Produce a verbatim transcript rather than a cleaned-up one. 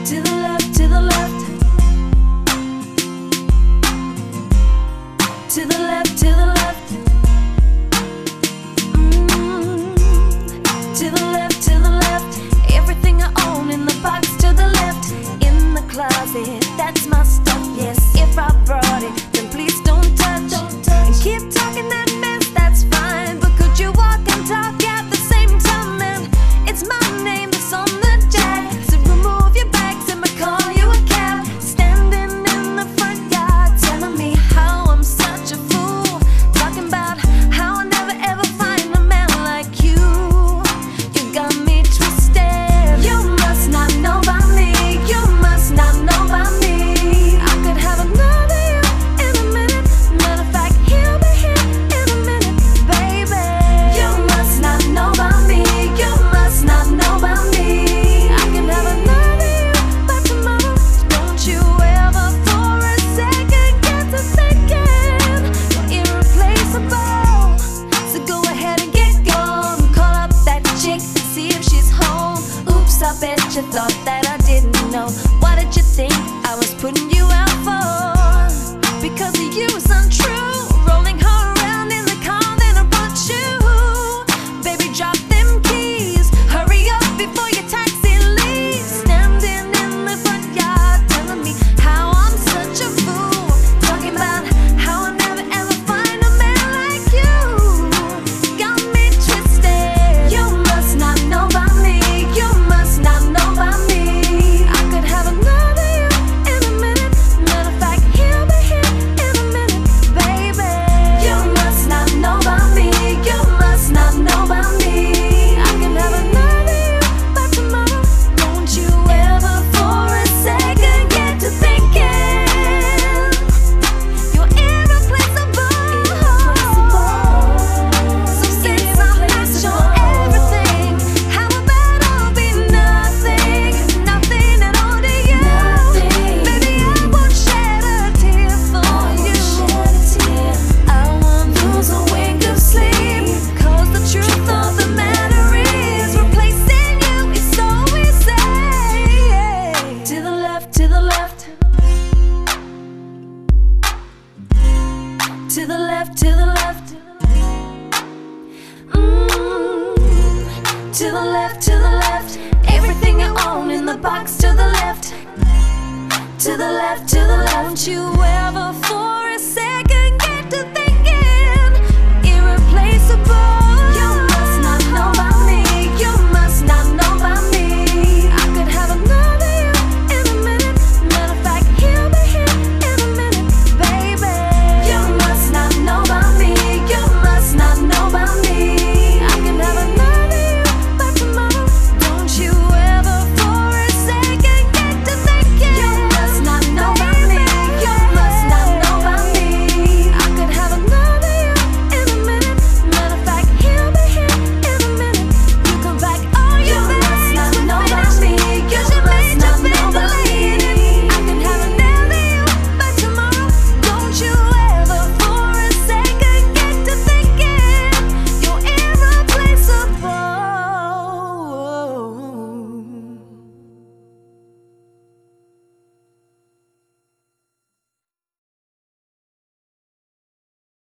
To the left, to the left. To the left, to the left. Mm. To the left, to the left. Everything I own in the box to the left. In the closet, that's my stuff, yes. If I brought it, then please don't touch. Don't touch. And keep talking that mess, that's fine. But could you walk and talk at the same time, man? It's my name that's on the jack. So remove your bags and I call you a cab. Standing in the front yard, telling me how I'm such a fool. Talking about how I'll never ever find a man like you. You got me twisted. You must not know about me. You must not know about me. I could have another you in a minute. Matter of fact, he'll be here in a minute, baby. You must not know about me. You must not know about me. I can have another you by tomorrow. Don't you ever for a second get to thinking you're irreplaceable. So go ahead and get gone. Call up that chick, see if she's home. Oops, I bet you thought that I didn't know. What did you think I was putting you out for? Because of you is untrue. Rolling her around in the car, then I brought you. Baby, drop them keys. Hurry up before your taxi leaves. Standing in the front yard, telling me how I'm such a fool. Talking about how I'll never ever find a man like you. Got me twisted. You must not know about me. You must not know about me. I could have another you in a minute. Matter of fact, he'll be here in a minute, baby. You must not know about me. You must not know about me. I can have another you by tomorrow. Don't you ever for a second get to thinking you're irreplaceable. So since I'm not your everything, how about I'll be nothing, nothing at all to you? Baby, I won't shed a tear for you. I won't lose a wink of sleep. Cause the truth of the matter is replacing you is so easy. To the left, to the left. To the left, to the left. Mm. To the left, to the left. Everything I own in the box to the left. To the left, to the left. Don't you